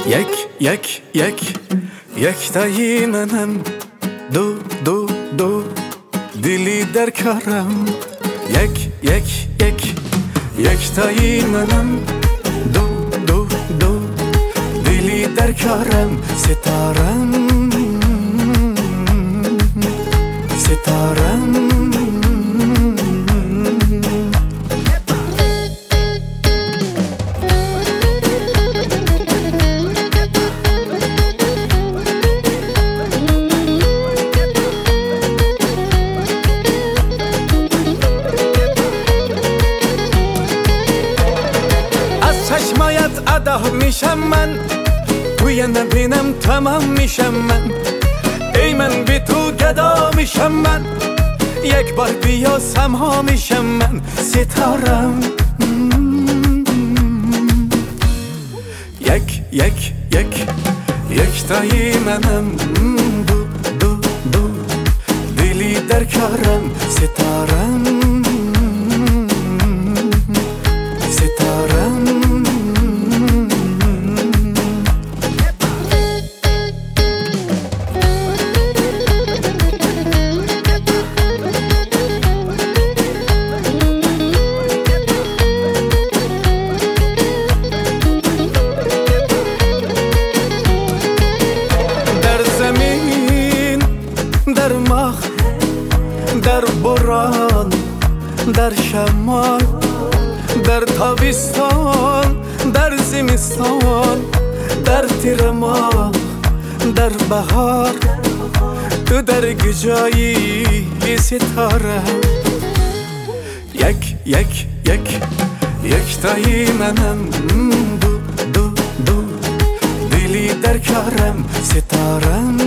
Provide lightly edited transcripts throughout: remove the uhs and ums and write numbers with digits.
یک تایی منم، دو دلی در کارم. یک تایی منم، دو دلی در کارم. ستارم چشمایت ادا میشم من، توی نبینم تمام میشم من. ای من بی تو گدا میشم من، یک بار بیا سمها میشم من. ستارم یک تایی منم، دو دلی در کارم. ستارم در ماه، در باران، در شمال، در تابستان، در زمستان، در تیر ماه، در بهار، تو در کجایی ستاره؟ یک تایی منم، دو دلی در کارم. ستارم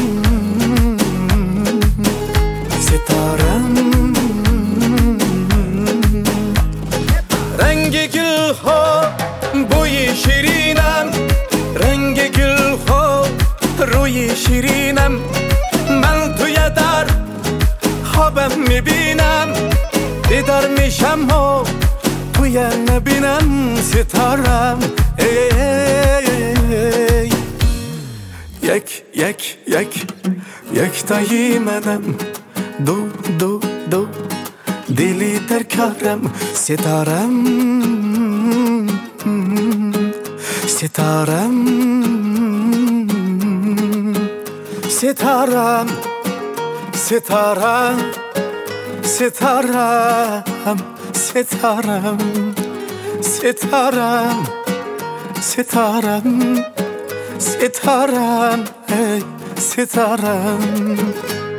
رنگ گل ها بوی شیرینم، رنگ گل ها روی شیرینم. من توی در خوابم میبینم، بیدار میشم و توی نبینم. ستارم یک تایی منم، دو دلی در کارم. ستارم ستارم